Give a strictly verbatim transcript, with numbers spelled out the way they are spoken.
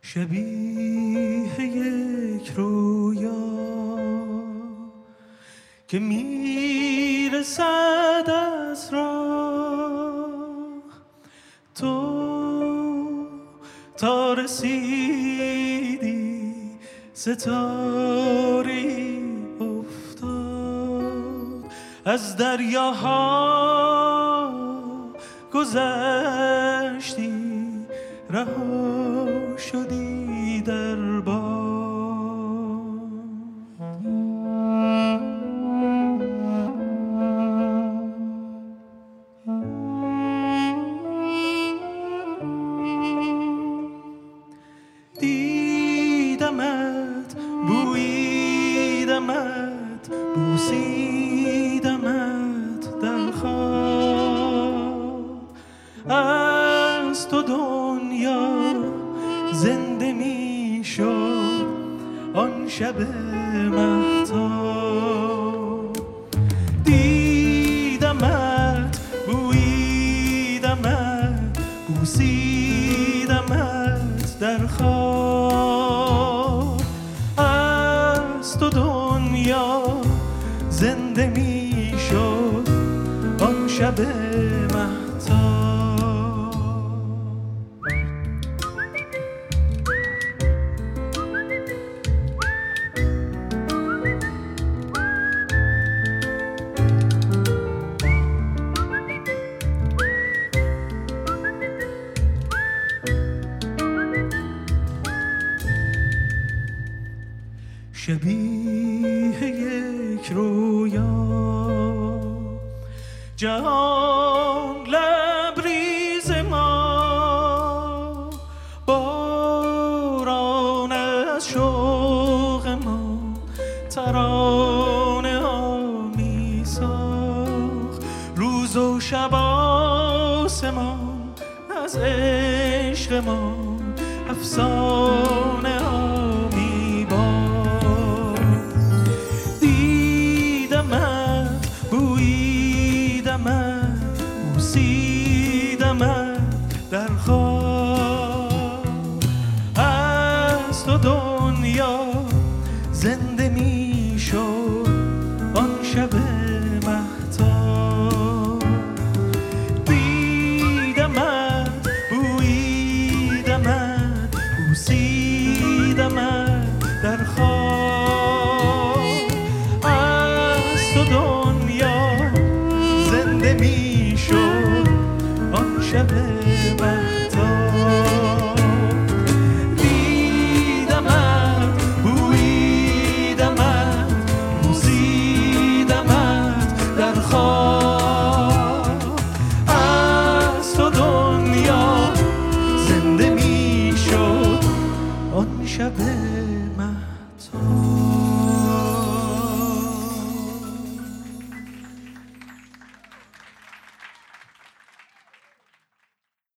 شبیه یک رویا که میرسد از راه، تو تا رسیدی ستاری افتاد، از دریاها گذشتی رها شدی در باد. دیدمت، بوییدمت، بوسیدمت در خواب، از تو دنیا زنده می شد آن شب مهتاب. دیدمت، بوییدمت، بوسیدمت در خواب، از تو دنیا زنده می شد آن شب مهتاب. شبیه یک رویا، جهان لبریز ما، باران از شوق ما ترانه ها می ساخت، روز و شب آسمان از عشق ما افسانه ها می باخت. دیدمت، بوییدمت، بوسیدمت در خواب، از تو دنیا زنده